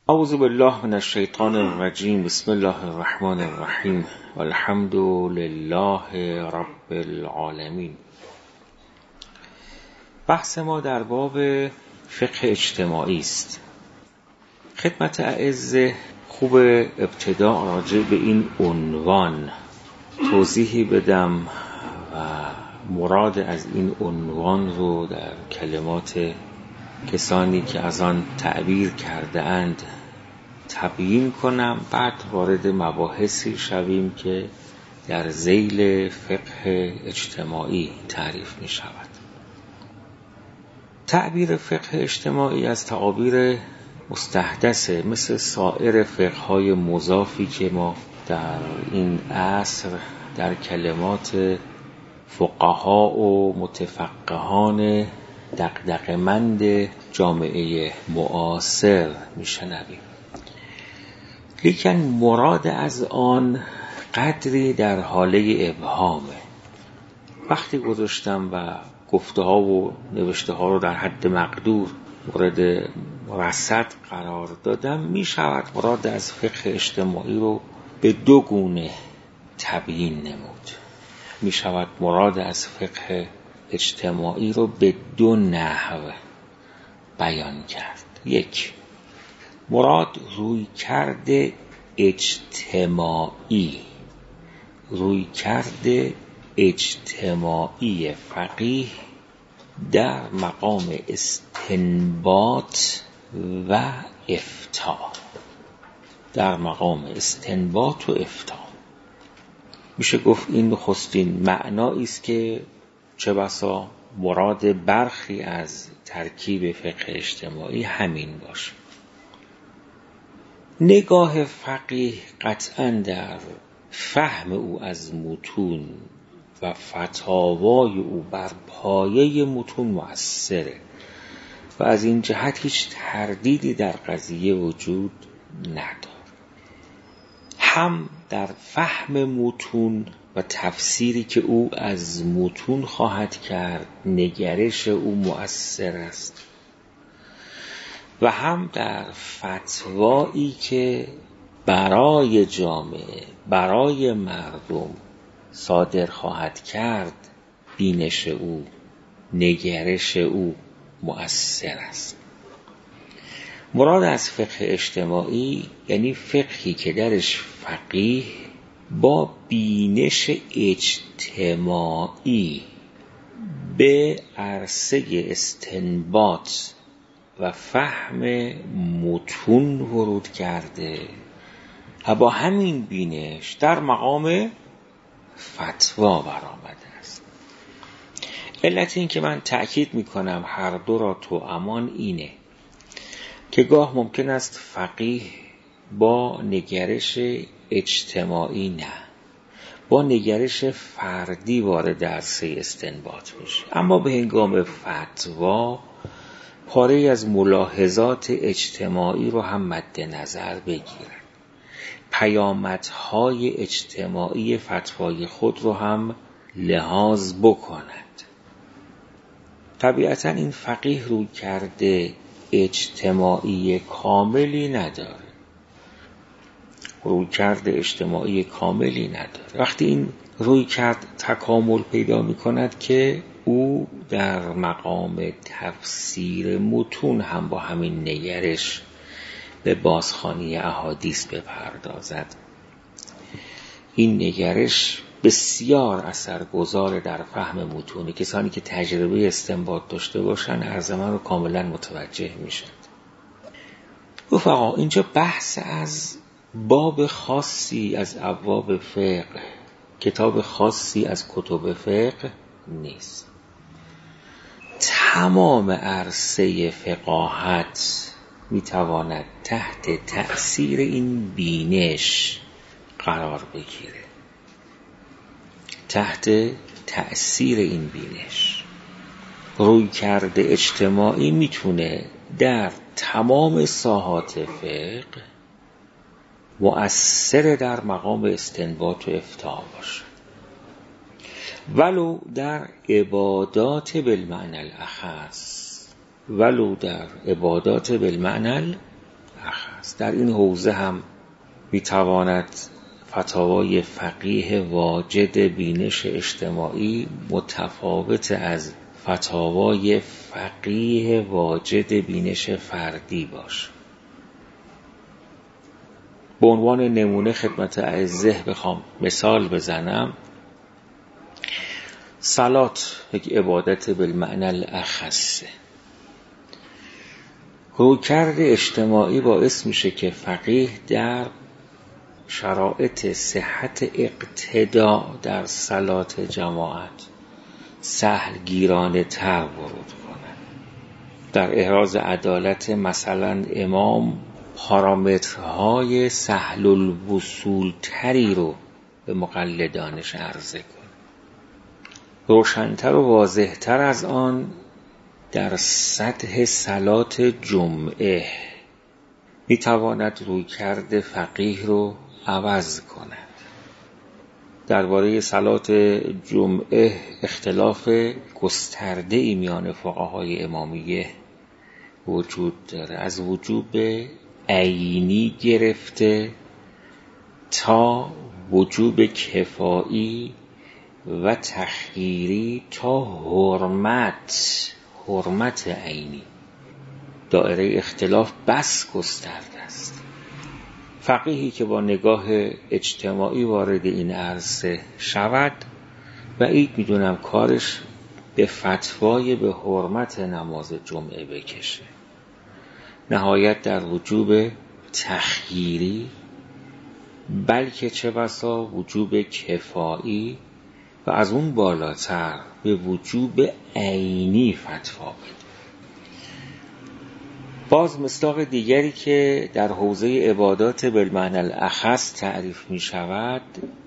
اعوذ بالله من الشیطان الرجیم. بسم الله الرحمن الرحیم. والحمد لله رب العالمین. بحث ما در باب فقه اجتماعی است. خدمت اعز خوب ابتدا راجع به این عنوان توضیحی بدم و مراد از این عنوان رو در کلمات کسانی که از آن تعبیر کرده اند تبیین کنم، بعد وارد مباحثی شویم که در ذیل فقه اجتماعی تعریف می شود. تعبیر فقه اجتماعی از تعابیر مستحدثه، مثل سایر فقه‌های مضافی که ما در این عصر در کلمات فقها و متفقهان دغدغه‌مند جامعه معاصر میشنویم. لیکن مراد از آن قدری در حاله ابهامه. وقتی گذاشتم و گفته ها و نوشته ها رو در حد مقدور مورد رصد قرار دادم، می شود مراد از فقه اجتماعی رو به دو گونه تبیین نمود. می شود مراد از فقه اجتماعی رو به دو نحو بیان کرد. یک، مراد رویکرد اجتماعی، رویکرد اجتماعی فقیه در مقام استنباط و افتاء. در مقام استنباط و افتاء میشه گفت این نخستین معنایی است که چه بسا مراد برخی از ترکیب فقه اجتماعی همین باشه. نگاه فقیه قطعاً در فهم او از متون و فتاوای او بر پایه متون مؤثره و از این جهت هیچ تردیدی در قضیه وجود نداره. هم در فهم متون و تفسیری که او از متون خواهد کرد نگرش او مؤثر است و هم در فتوایی که برای جامعه، برای مردم صادر خواهد کرد بینش او، نگرش او مؤثر است. مراد از فقه اجتماعی یعنی فقهی که درش فقیه با بینش اجتماعی به عرصه استنباط و فهم متون ورود کرده و با همین بینش در مقام فتوا برآمده است. علت این که من تأکید میکنم هر دو را توامان اینه که گاه ممکن است فقیه با نگرش اجتماعی نه، با نگرش فردی وارد عرصه استنباط بشه، اما به هنگام فتوا پاره از ملاحظات اجتماعی رو هم مد نظر بگیرد، پیامدهای اجتماعی فتوای خود رو هم لحاظ بکند. طبیعتاً این فقیه روی کرده اجتماعی کاملی نداره، رویکرد اجتماعی کاملی نداره. وقتی این رویکرد تکامل پیدا می‌کند که او در مقام تفسیر متون هم با همین نگرش به بازخوانی احادیث بپردازد. این نگرش بسیار اثرگذار در فهم متون. کسانی که تجربه استنباط داشته باشن عرض من رو کاملا متوجه میشن. رفقا، اینجا بحث از باب خاصی از ابواب فقه، کتاب خاصی از کتب فقه نیست. تمام عرصه فقاهت میتواند تحت تأثیر این بینش قرار بگیره، تحت تأثیر این بینش. رویکرد اجتماعی میتونه در تمام ساحات فقه مؤثر در مقام استنباط و افتاء باشه، ولو در عبادات بالمعنى الاخص، ولو در عبادات بالمعنى الاخص. است. در این حوزه هم میتواند فتاوای فقیه واجد بینش اجتماعی متفاوت از فتاوای فقیه واجد بینش فردی باشه. به عنوان نمونه خدمت اعزه بخوام مثال بزنم، صلات یک عبادت بالمعنی الاخصه. رویکرد اجتماعی باعث میشه که فقیه در شرایط صحت اقتداء در صلات جماعت سهلگیرانه تر ورود کنند. در احراز عدالت مثلا امام پارامترهای سهل الوصول تری رو به مقلدانش عرضه کنه. روشن‌تر و واضح‌تر از آن در سطح صلات جمعه میتواند رویکرد فقیه رو عوض کند. درباره صلات جمعه اختلاف گسترده‌ای میان فقهای امامیه وجود داره، از وجوب عینی گرفته تا وجوب کفایی و تخییری تا حرمت عینی. دایره اختلاف بس گسترده است. فقیهی که با نگاه اجتماعی وارد این عرصه شود، بعید میدونم کارش به فتوای به حرمت نماز جمعه بکشه. نهایت در وجوب تخییری، بلکه چه بسا وجوب کفایی و از اون بالاتر به وجوب عینی فتوا بده. باز مصداق دیگری که در حوزه عبادات بالمعنی الاخص تعریف می شود،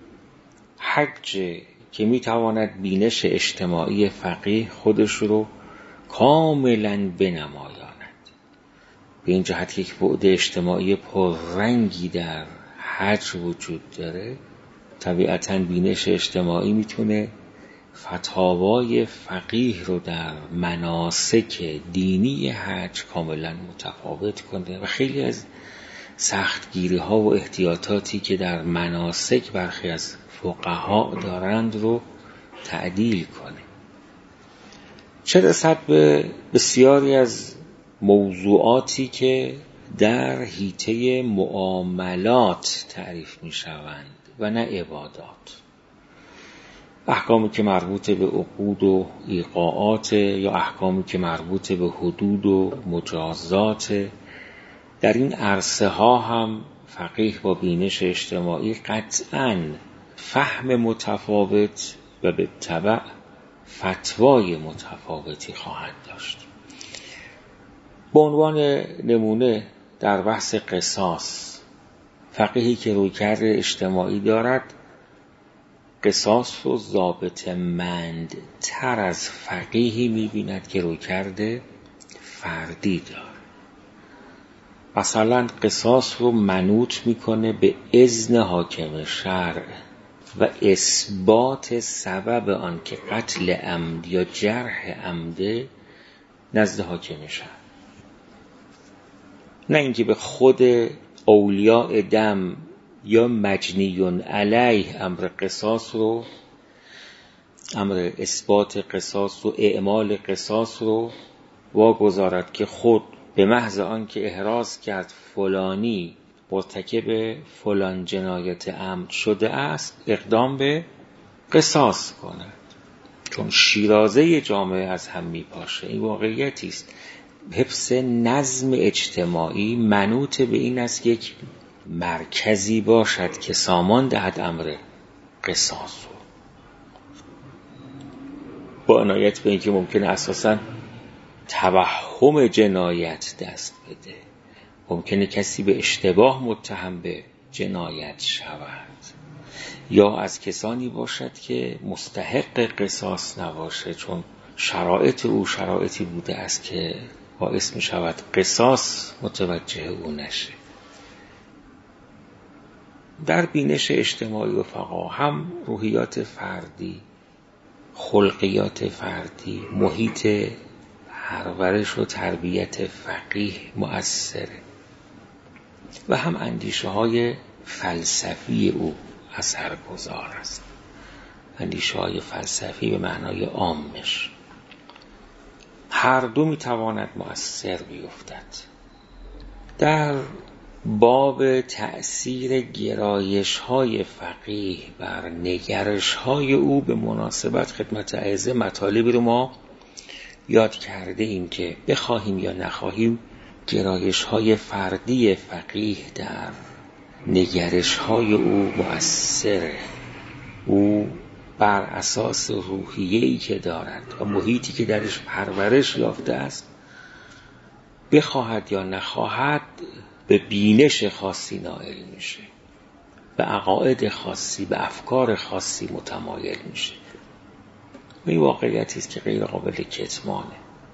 حج که می تواند بینش اجتماعی فقیه خودش رو کاملا بنمایاند. به این جهت که یک بعد اجتماعی پررنگی در حج وجود داره، طبیعتاً بینش اجتماعی میتونه فتاوای فقیه رو در مناسک دینی حج کاملا متفاوت کنه و خیلی از سختگیری ها و احتیاطاتی که در مناسک برخی از فقها دارند رو تعدیل کنه. چه رسد به بسیاری از موضوعاتی که در حیطه معاملات تعریف می شوند و نه عبادات. احکامی که مربوط به عقود و ایقاعات یا احکامی که مربوط به حدود و مجازات، در این عرصه ها هم فقیه با بینش اجتماعی قطعاً فهم متفاوت و به تبع فتوای متفاوتی خواهد داشت. به عنوان نمونه در بحث قصاص، فقیهی که رویکرد اجتماعی دارد قصاص رو ضابط مند تر از فقیهی می‌بیند که رویکرد فردی دارد. مثلا قصاص رو منوط میکنه به اذن حاکم شرع و اثبات سبب آن که قتل عمد یا جرح عمده نزد حاکم شرع، نه اینکه به خود اولیاء دم یا مجنیون علیه امر اثبات قصاص و اعمال قصاص رو واگذارد که خود به محض آن که احراز کرد فلانی مرتکب فلان جنایت عمد شده است اقدام به قصاص کند، چون شیرازه جامعه از هم میپاشه. این واقعیتی است. حفظ نظم اجتماعی منوط به این است که یک مرکزی باشد که سامان دهد امر قصاص رو، با عنایت به اینکه ممکنه اساساً توهم جنایت دست بده، ممکنه کسی به اشتباه متهم به جنایت شود یا از کسانی باشد که مستحق قصاص نباشه، چون شرایط او شرایطی بوده است که باعث می شود قصاص متوجه او نشه. در بینش اجتماعی و فقها هم روحیات فردی، خلقیات فردی، محیط پرورش و تربیت فقیه مؤثره. و هم اندیشه های فلسفی او اثرگذار است. اندیشه های فلسفی به معنای عامش هر دو میتواند مؤثر بیفتد. در باب تأثیر گرایش های فقیه بر نگرش های او به مناسبت خدمت اعزه مطالبی رو ما یاد کرده ایم که بخواهیم یا نخواهیم گرایش های فردی فقیه در نگرش های او مؤثره. او بر اساس روحیه‌ای که دارد و محیطی که درش پرورش یافته است بخواهد یا نخواهد به بینش خاصی نائل میشه، به عقاید خاصی، به افکار خاصی متمایل میشه. این واقعیتی است که غیر قابل کتمانه.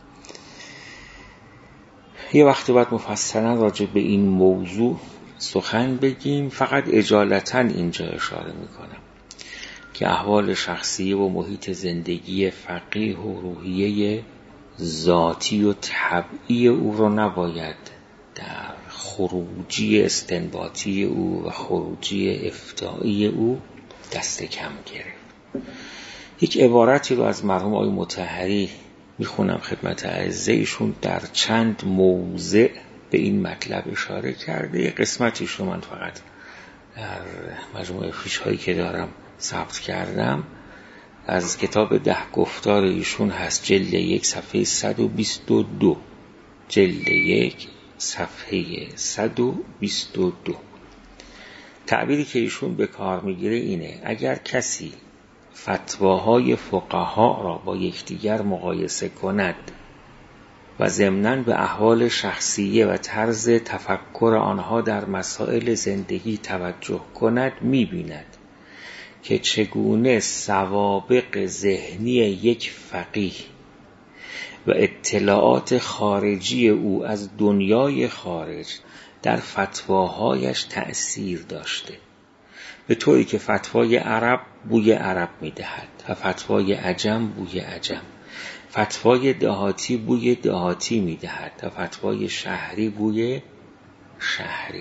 یه وقتی باید مفصلا راجع به این موضوع سخن بگیم. فقط اجالتا اینجا اشاره میکنم که احوال شخصی و محیط زندگی فقیه و روحیه ذاتی و طبعی او رو نباید در خروجی استنباطی او و خروجی افتائی او دست کم گرفت. یک عبارتی رو از مرحوم آقای مطهری میخونم خدمت اعزه. ایشون در چند موضع به این مطلب اشاره کرده. یه قسمتیش رو من فقط در مجموعه فیش هایی که دارم ثبت کردم. از کتاب 10 گفتار ایشون هست، جلد 1 صفحه 122. جلد 1 صفحه 122. تعبیری که ایشون به کار میگیره اینه: اگر کسی فتواهای فقها را با یکدیگر مقایسه کند و ضمناً به احوال شخصیه و طرز تفکر آنها در مسائل زندگی توجه کند، می‌بیند که چگونه سوابق ذهنی یک فقیه و اطلاعات خارجی او از دنیای خارج در فتواهایش تأثیر داشته، به طوری که فتوای عرب بوی عرب می‌دهد و فتوای عجم بوی عجم، فتوای دهاتی بوی دهاتی می‌دهد و فتوای شهری بوی شهری.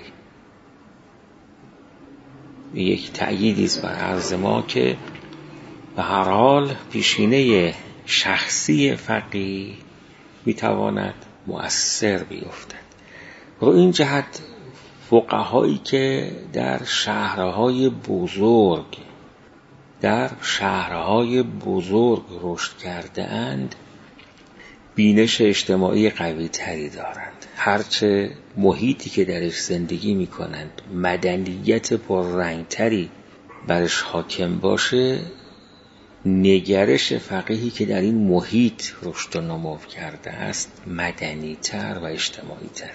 یک تأییدی است بر عرض ما که به هر حال پیشینه شخصی فقیه میتواند مؤثر بیفتد. رو این جهت فقهایی که در شهرهای بزرگ رشد کرده اند بینش اجتماعی قوی تری دارند. هرچه محیطی که درش زندگی می کنند مدنیت پررنگ تری برش حاکم باشه، نگرش فقیهی که در این محیط رشد و نمو کرده است مدنی تر و اجتماعی تر.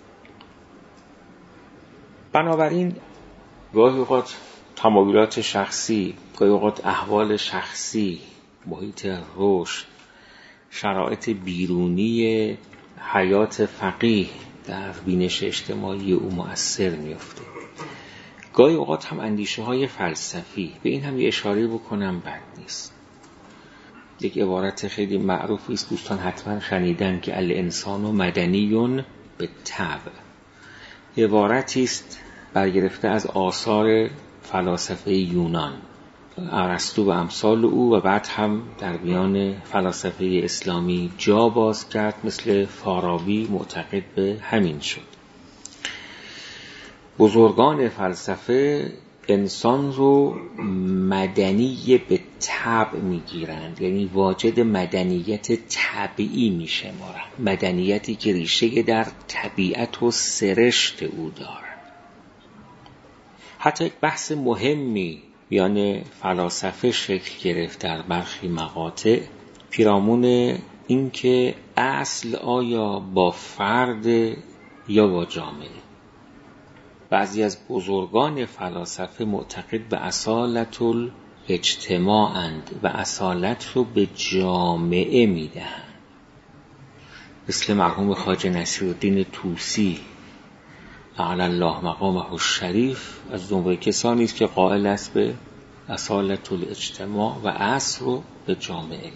بنابراین گاهی اوقات تمایلات شخصی، گاهی اوقات احوال شخصی، محیط رشد، شرایط بیرونی حیات فقیه در بینش اجتماعی او مؤثر میفته. گاهی اوقات هم اندیشه های فلسفی. به این هم یه اشاره بکنم بد نیست. یک عبارت خیلی معروفی است، دوستان حتما شنیدن که الانسان مدنیون به طبع. عبارتی است برگرفته از آثار فلاسفه یونان، ارسطو و امثال او، و بعد هم در میان فلاسفه اسلامی جا باز کرد، مثل فارابی معتقد به همین شد. بزرگان فلسفه انسان رو مدنی به طبع میگیرند، یعنی واجد مدنیت طبیعی میشمارند، مدنیتی که ریشه در طبیعت و سرشت او دارد. حتی یک بحث مهمی میان فلاسفه شکل گرفت در برخی مقاطع پیرامون این که اصل آیا با فرد یا با جامعه. بعضی از بزرگان فلاسفه معتقد به اصالت الاجتماعند و اصالت رو به جامعه میدهند، مثل مرحوم خواجه نصیرالدین طوسی اعلی الله مقامه الشریف، از جمله کسانی است که قائل است به اصالت الاجتماع و اصل رو به جامعه.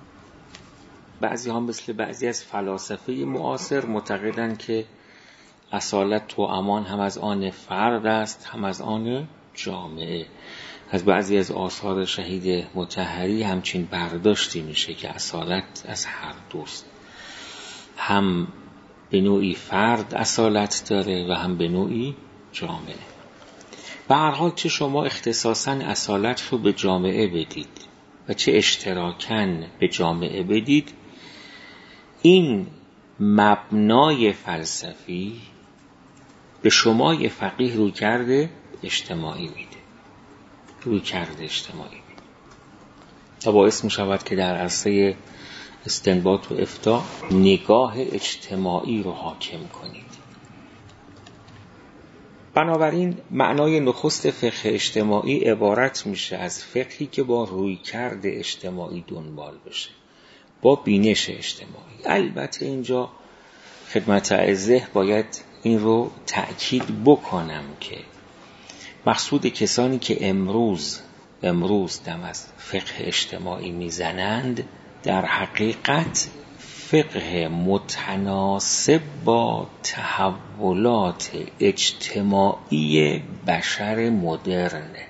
بعضی ها مثل بعضی از فلاسفه معاصر معتقدند که اصالت تو امان هم از آن فرد است هم از آن جامعه. از بعضی از آثار شهید مطهری همچین برداشتی میشه که اصالت از هر دوست، هم به نوعی فرد اصالت داره و هم به نوعی جامعه. به هر حال چه شما اختصاصاً اصالت رو به جامعه بدید و چه اشتراکاً به جامعه بدید، این مبنای فلسفی به شما یه فقیه رویکرد اجتماعی میده، رویکرد اجتماعی میده تا باعث میشود که در عرصه استنباط و افتاء نگاه اجتماعی رو حاکم کنید. بنابراین معنای نخست فقه اجتماعی عبارت میشه از فقهی که با رویکرد اجتماعی دنبال بشه، با بینش اجتماعی. البته اینجا خدمت اعزه باید این رو تأکید بکنم که مقصود کسانی که امروز دم از فقه اجتماعی میزنند در حقیقت فقه متناسب با تحولات اجتماعی بشر مدرنه.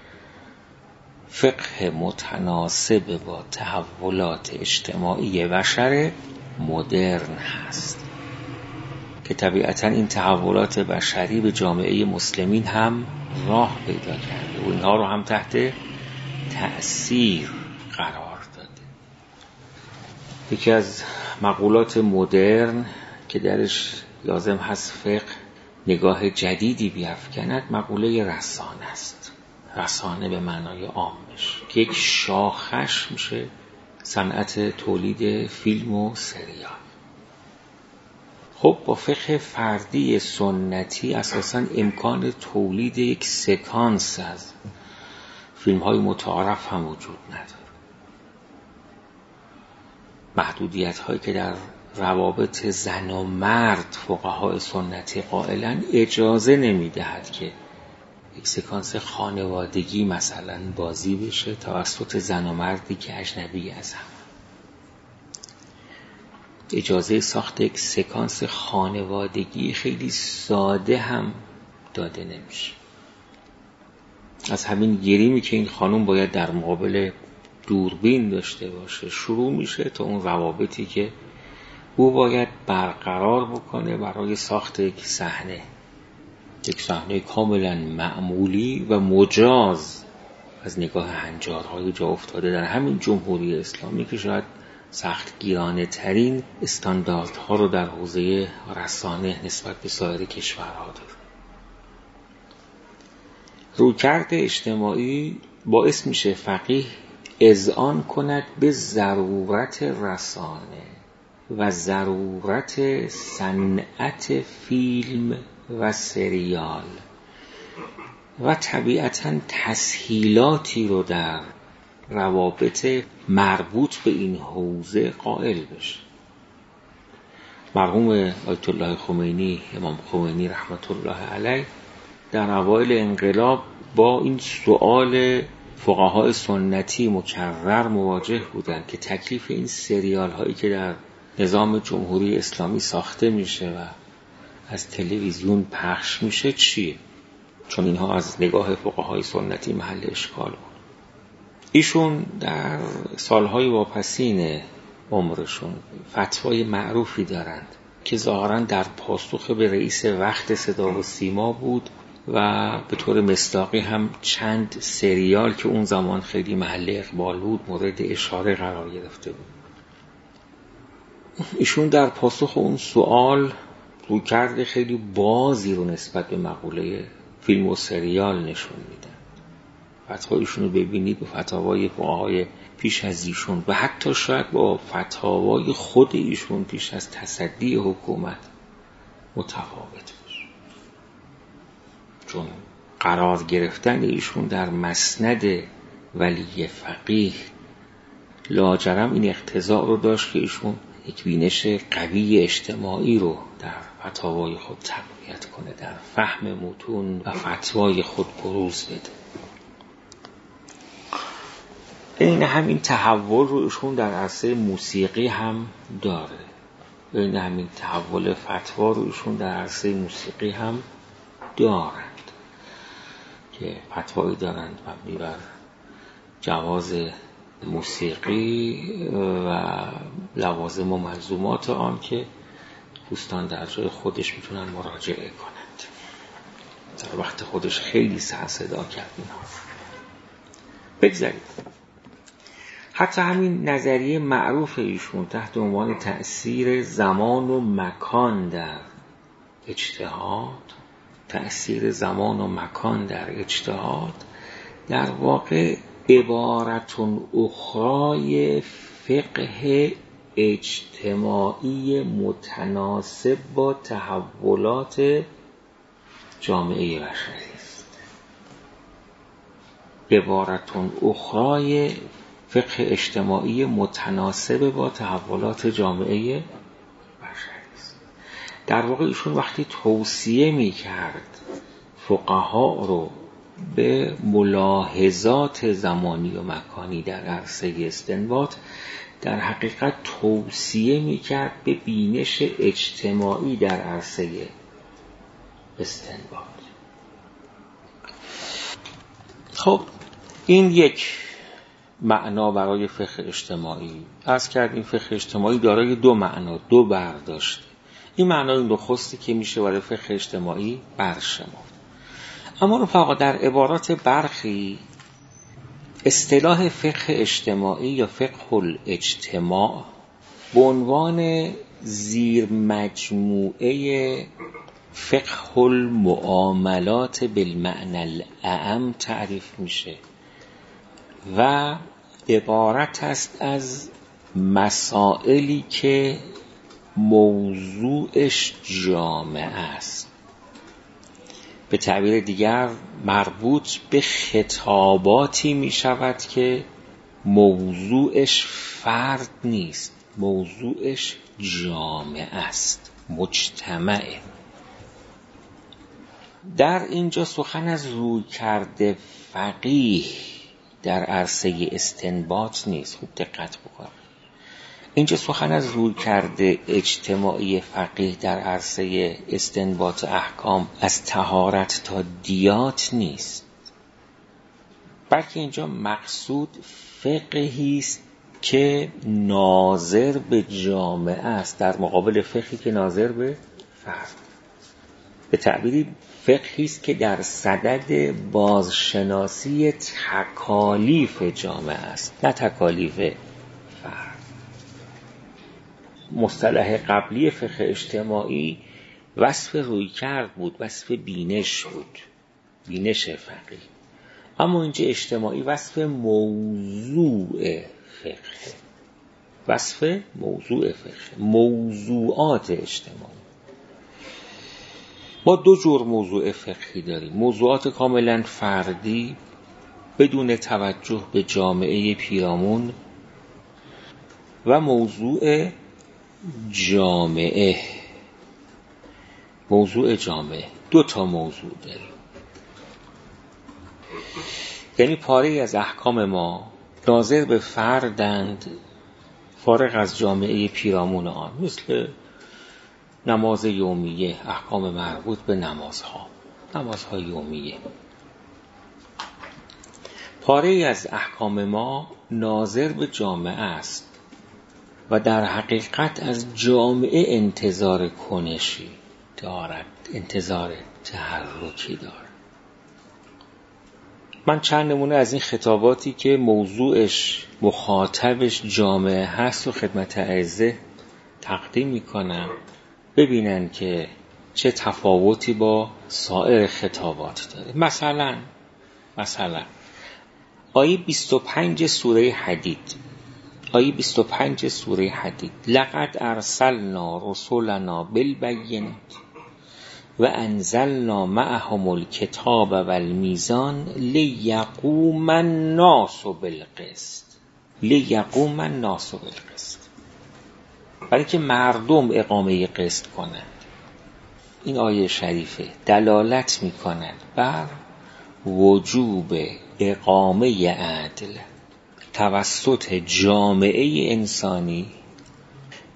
فقه متناسب با تحولات اجتماعی بشر مدرن هست که طبیعتاً این تحولات بشری به جامعه مسلمین هم راه پیدا کرده و اینها رو هم تحت تأثیر قرار داده. یکی از مقولات مدرن که درش لازم هست فقه نگاه جدیدی بیفکند مقوله رسانه است. رسانه به معنای عامش که یک شاخش میشه صنعت تولید فیلم و سریال. خب با فقه فردی سنتی اساساً امکان تولید یک سکانس از فیلم های متعارف هم وجود نداره. محدودیت هایی که در روابط زن و مرد فقهای سنتی قائلن اجازه نمیدهد که یک سکانس خانوادگی مثلا بازی بشه توسط زن و مردی که اجنبی از هم. اجازه ساخت یک سکانس خانوادگی خیلی ساده هم داده نمیشه. از همین گریمی که این خانم باید در مقابل دوربین داشته باشه شروع میشه تا اون روابطی که او باید برقرار بکنه برای ساخت یک صحنه کاملا معمولی و مجاز از نگاه هنجارهای جا افتاده در همین جمهوری اسلامی که شاید سخت گیرانه ترین استانداردها رو در حوزه رسانه نسبت به سایر کشورها داره. رویکرد اجتماعی باعث میشه فقیه اذعان کند به ضرورت رسانه و ضرورت صنعت فیلم و سریال و طبیعتاً تسهیلاتی رو در روابط مربوط به این حوزه قائل بشه. مرحوم آیت الله خمینی، امام خمینی رحمت الله علیه در اوایل انقلاب با این سؤال فقهای سنتی مکرر مواجه بودند که تکلیف این سریال هایی که در نظام جمهوری اسلامی ساخته میشه و از تلویزیون پخش میشه چیه؟ چون اینها از نگاه فقهای سنتی محل اشکال بود. ایشون در سالهای واپسین عمرشون فتوای معروفی دارند که ظاهراً در پاسخ به رئیس وقت صدا و سیما بود و به طور مصداقی هم چند سریال که اون زمان خیلی محل اقبال بود مورد اشاره قرار گرفته بود. ایشون در پاسخ اون سوال رویکرد خیلی بازی رو نسبت به مقوله فیلم و سریال نشون میدن. فتوایشون رو ببینید با فتاوای فقهای پیش از ایشون و حتی شاید با فتاوای خود ایشون پیش از تصدی حکومت متفاوت باشه. چون قرار گرفتن ایشون در مسند ولی فقیه لاجرم این اقتضا رو داشت که ایشون یک بینش قوی اجتماعی رو در فتاوای خود تقویت کنه، در فهم متون و فتوای خود بروز بده. این همین تحول رو ایشون در عرصه موسیقی هم داره. این همین تحول فتوا رو ایشون در عرصه موسیقی هم دارند که فتوایی دارند مبنی بر جواز موسیقی و لوازم و ملزومات آن که دوستان در جای خودش میتونن مراجعه کنند. در وقت خودش خیلی سر صدا کرد اینها. بگذارید حتی همین نظریه معروف ایشون تحت عنوان تأثیر زمان و مکان در اجتهاد، تأثیر زمان و مکان در اجتهاد در واقع عبارتون اخرای فقه اجتماعی متناسب با تحولات جامعه بشری است. عبارتون اخرای فقه اجتماعی متناسب با تحولات جامعه بشری است. در واقع ایشون وقتی توصیه می‌کرد فقها رو به ملاحظات زمانی و مکانی در عرصه استنباط، در حقیقت توصیه می‌کرد به بینش اجتماعی در عرصه استنباط. خب این یک معنا برای فقه اجتماعی. عرض کردیم فقه اجتماعی دارای دو معنا، دو برداشت. این معنای نخستی که میشه برای فقه اجتماعی برشمرد. اما رفقا در عبارات برخی اصطلاح فقه اجتماعی یا فقه الاجتماع به عنوان زیر مجموعه فقه المعاملات بالمعنى الاعم تعریف میشه و عبارت است از مسائلی که موضوعش جامع است. به تعبیر دیگر مربوط به خطاباتی می شود که موضوعش فرد نیست، موضوعش جامع است، مجتمعه. در اینجا سخن از رویکرد فقیه در عرصه استنباط نیست. خوب دقت بکنید. اینجا سخن از رویکرد اجتماعی فقیه در عرصه استنباط احکام از طهارت تا دیات نیست، بلکه اینجا مقصود فقهی است که ناظر به جامعه است در مقابل فقهی که ناظر به فرد. به تعبیری فقهی است که در صدد بازشناسی تکالیف جامعه است، نه تکالیف فرد. مصطلح قبلی فقه اجتماعی وصف رویکرد بود، وصف بینش بود، بینش فقیه. اما اینجا اجتماعی وصف موضوع فقه، وصف موضوع فقه، موضوعات اجتماعی. ما دو جور موضوع فقهی داریم: موضوعات کاملا فردی بدون توجه به جامعه پیرامون و موضوع جامعه. موضوع جامعه دو تا موضوع داریم، یعنی پاره از احکام ما ناظر به فردند فارغ از جامعه پیرامون آن، مثل نماز یومیه، احکام مربوط به نمازهای یومیه. پاره از احکام ما ناظر به جامعه است و در حقیقت از جامعه انتظار کنشی دارد، انتظار تحرکی دارد. من چند نمونه از این خطاباتی که موضوعش مخاطبش جامعه هست و خدمت اعزه تقدیم میکنم، ببینن که چه تفاوتی با سایر خطابات داره. مثلا آیه 25 سوره حدید، آیه 25 سوره حدید: لقد ارسلنا رسولنا بالبینات و انزلنا معهم الکتاب والمیزان لیقوم الناس بالقسط. لیقوم الناس بالقسط، برای که مردم اقامه قسط کنند. این آیه شریفه دلالت می‌کند بر وجوب اقامه عدل توسط جامعه انسانی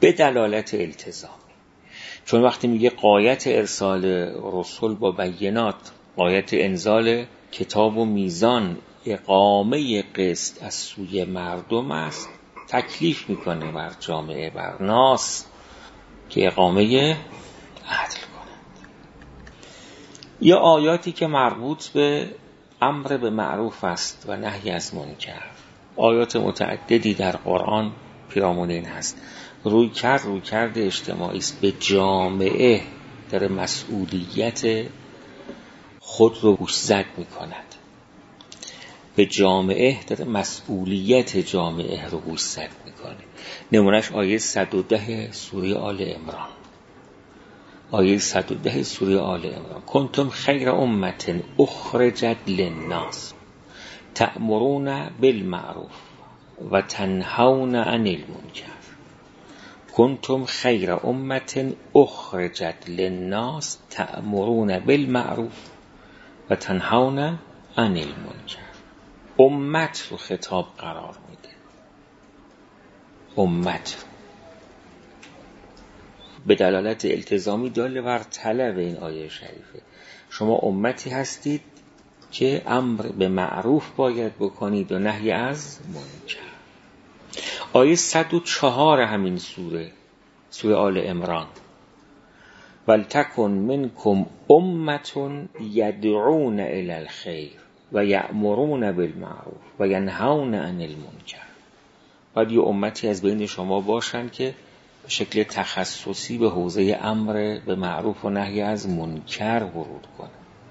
به دلالت التزامی. چون وقتی میگه غایت ارسال رسول با بینات، غایت انزال کتاب و میزان اقامه قسط از سوی مردم است، تکلیف میکنه بر جامعه، بر ناس که اقامه عدل کنند. یا آیاتی که مربوط به امر به معروف است و نهی از منکر، آیات متعددی در قرآن پیرامون این هست. رویکرد اجتماعی است، به جامعه در مسئولیت خود رو گوشزد می کند، به جامعه در مسئولیت جامعه رو گوشزد می کنه. نمونش آیه 110 سوره آل عمران. آیه 110 سوره آل عمران: کنتم خیر امت اخرجت للناس تأمرون بالمعروف و تنهون عن المنکر. کنتم خیر امت اخرجت للناس تأمرون بالمعروف و تنهون عن المنکر. امت رو خطاب قرار میده، امت به دلالت التزامی داله بر طلب این آیه شریفه. شما امتی هستید که امر به معروف باید بکنید و نهی از منکر. آیه 104 همین سوره آل عمران: ولتکن منکم امة یدعون الی الخیر و یأمرون بالمعروف و ینهون عن المنکر. باید یه امتی از بین شما باشن که به شکل تخصصی به حوزه امر به معروف و نهی از منکر ورود کنه.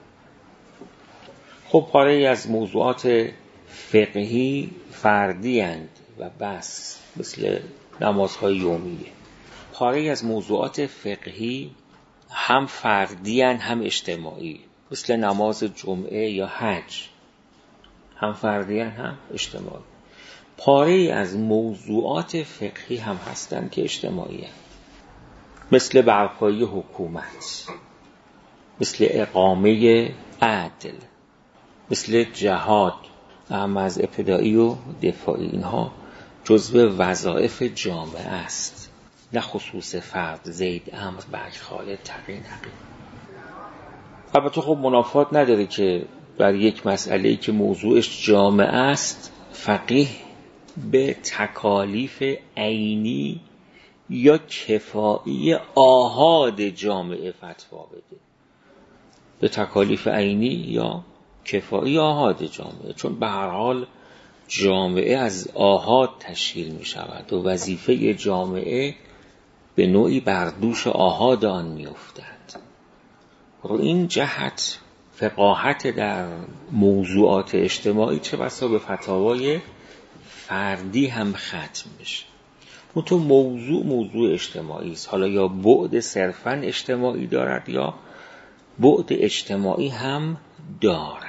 خب پاره از موضوعات فقهی فردی اند و بس، مثل نمازهای یومیه. پاره از موضوعات فقهی هم فردی اند هم اجتماعی، مثل نماز جمعه یا حج، هم فردی اند هم اجتماعی. پاره از موضوعات فقهی هم هستند که اجتماعی اند، مثل برپایی حکومت، مثل اقامه عدل، مثل جهاد، هم از ابتدایی و دفاعی. اینها جزو وظایف جامعه است، نه خصوص فرد. زید، عمرو، بکر، خالد، تقی، نقی. البته خب منافات نداره که بر یک مسئله‌ای که موضوعش جامعه است فقیه به تکالیف عینی یا کفایی آحاد جامعه فتوا بده. به تکالیف عینی یا کفایی آحاد جامعه، چون به هر حال جامعه از آحاد تشکیل می شود و وظیفه جامعه به نوعی بر دوش آحاد آن می افتد. رو این جهت فقاهت در موضوعات اجتماعی چه بسا به فتاوای فردی هم ختم بشه. اون تو موضوع اجتماعی است، حالا یا بعد صرفاً اجتماعی دارد یا بعد اجتماعی هم دارد.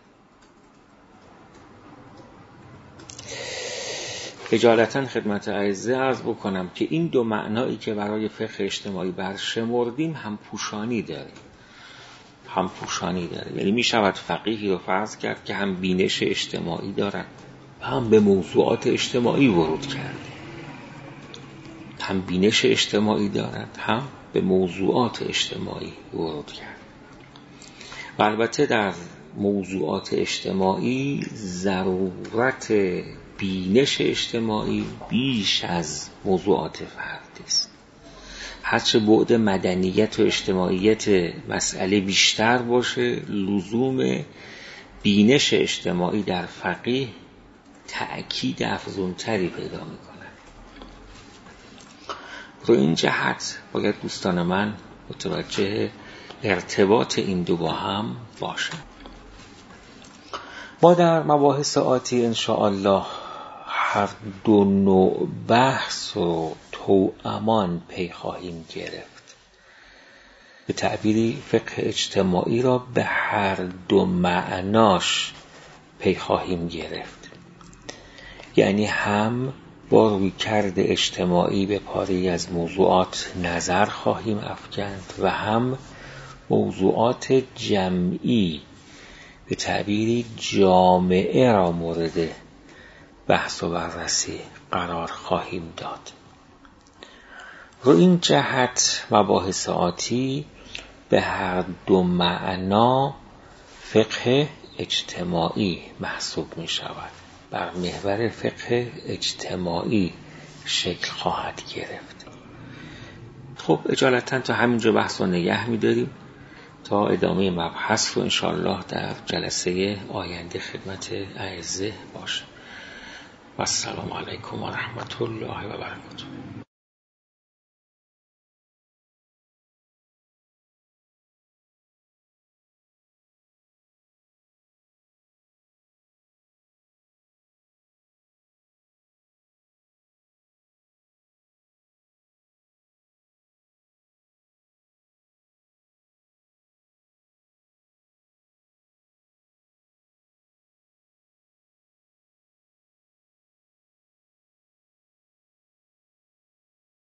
اجالتا خدمت اعزه عرض بکنم که این دو معنایی که برای فقه اجتماعی برشمردیم هم پوشانی داره. یعنی می شود فقیهی رو فرض کرد که هم بینش اجتماعی دارد و هم به موضوعات اجتماعی ورود کرده، هم بینش اجتماعی دارد هم به موضوعات اجتماعی ورود کرد. و البته در موضوعات اجتماعی ضرورت بینش اجتماعی بیش از موضوعات فردی است. هرچه بعد مدنیت و اجتماعیت مسئله بیشتر باشه، لزوم بینش اجتماعی در فقیه تأکید افزونتری پیدا میکنه. رو این جهت باید دوستان من متوجه ارتباط این دو با هم باشند. ما در مباحث آتی انشاءالله هر دو نوع بحث و توامان پی خواهیم گرفت. به تعبیری فقه اجتماعی را به هر دو معناش پی خواهیم گرفت. یعنی هم با رویکرد اجتماعی به پاره از موضوعات نظر خواهیم افکند و هم موضوعات جمعی به تعبیری جامعه را مورد بحث و بررسی قرار خواهیم داد. رو این جهت مباحث آتی به هر دو معنا فقه اجتماعی محسوب می شود، بر محور فقه اجتماعی شکل خواهد گرفت. خب اجالتا تا همینجا بحث رو نگه می داریم تا ادامه مبحث رو انشاءالله در جلسه آینده خدمت اعزه باشه. و السلام علیکم و رحمت الله و برکاته.